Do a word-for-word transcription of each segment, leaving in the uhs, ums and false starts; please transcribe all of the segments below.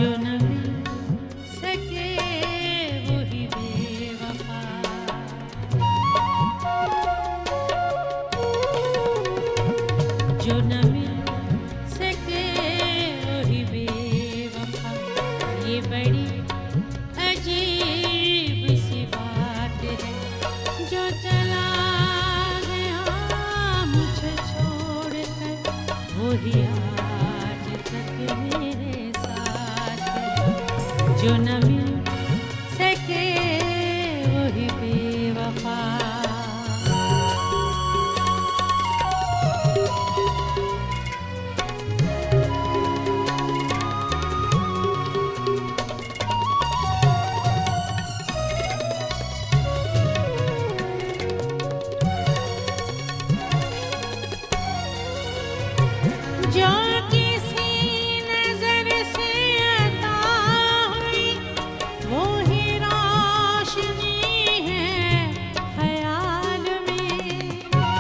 जो न मिल सके वही बेवफा, जो न मिल सके वही बेवफा। ये बड़ी अजीब सी बात है, जो चला गया मुझे छोड़कर वही आज तक मेरे साथ है। जो न मिल सके वही बेवफा। जो किसी नजर से अता हुई वो ही रोशनी है ख्याल में,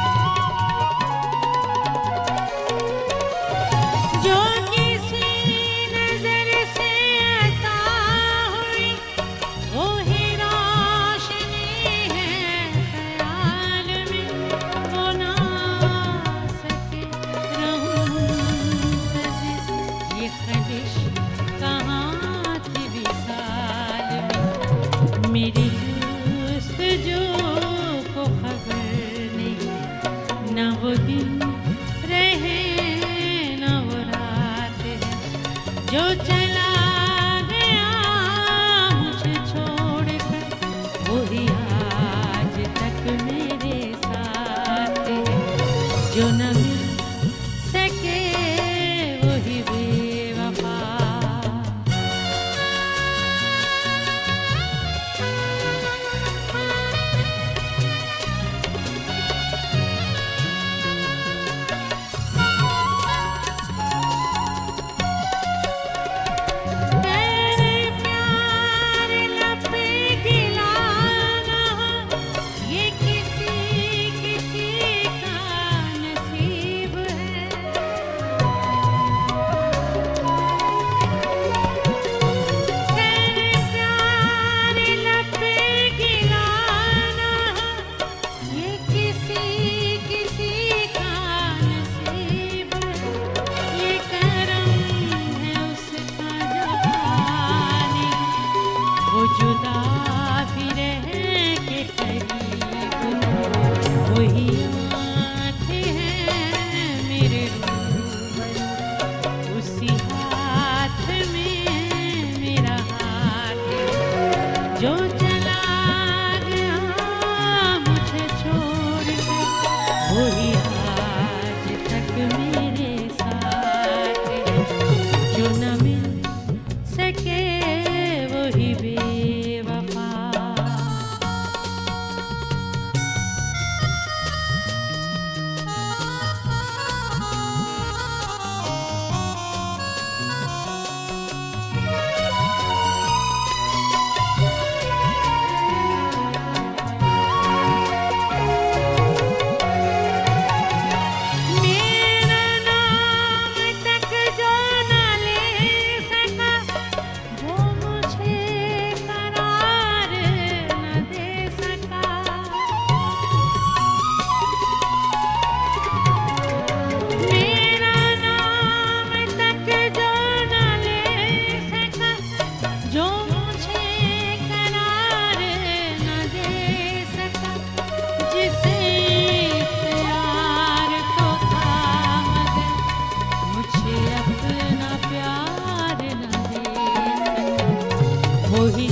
जो किसी नजर से अता हुई वो ही रोशनी है ख्याल में। वो ना सके रहूं ये ख्वाहिश कहाँ थी विसाल में, मेरी जुस्तजू को खबर नहीं, न वो दिन रहे न वो रात है। जो चला गया मुझे छोड़कर वही आज तक मेरे साथ है। जो न मिल सके वही बेवफा। तेरे प्यार लब गिलाना ये किसी किसी का नसीब है। तेरे प्यार लब गिलाना ये किसी किसी का नसीब है। ये करम है उसका जो पाने वो जुदा भी रह के करीब, वही आँखें हैं मेरे रूबरू, उसी हाथ में मेरा हाथ है। जो चला गया मुझे छोड़कर वही आज तक मेरे साथ है। जो न मिल सके वही बेवफा। मेरा नाम तक जो न ले सका, जो मुझे करार न दे सका, मेरा नाम तक जो न ले सका, जो मुझे करार न दे सका, जिसे प्यार को था मगर मुझे अपना प्यार न दे सका, वही